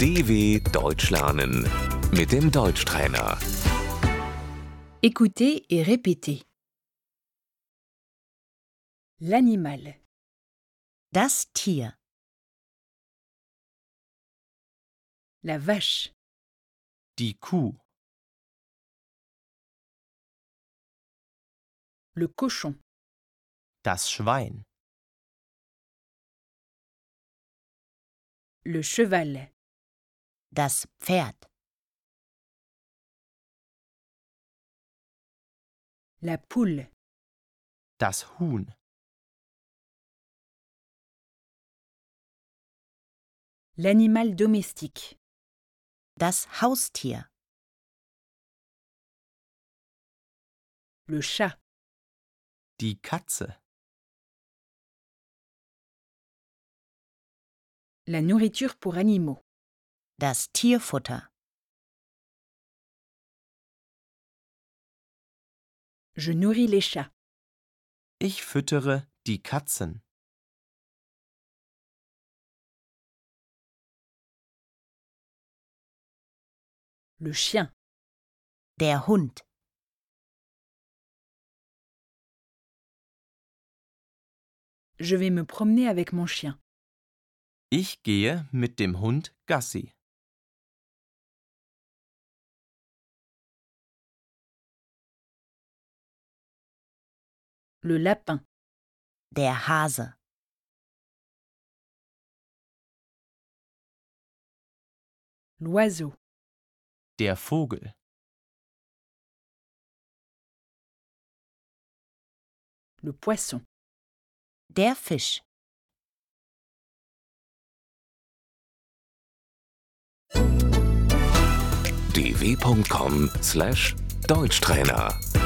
DW Deutsch lernen mit dem Deutschtrainer. Écoutez et répétez. L'animal, Das Tier, la vache, Die Kuh, le cochon, das Schwein, le cheval, das Pferd, la poule, das Huhn, l'animal domestique, das Haustier, le chat, die Katze, la nourriture pour animaux, das Tierfutter, je nourris les chats, ich füttere die Katzen, le chien, der Hund, je vais me promener avec mon chien, ich gehe mit dem Hund Gassi, le lapin, der Hase, l'oiseau, der Vogel, le poisson, der Fisch. dw.com/Deutschtrainer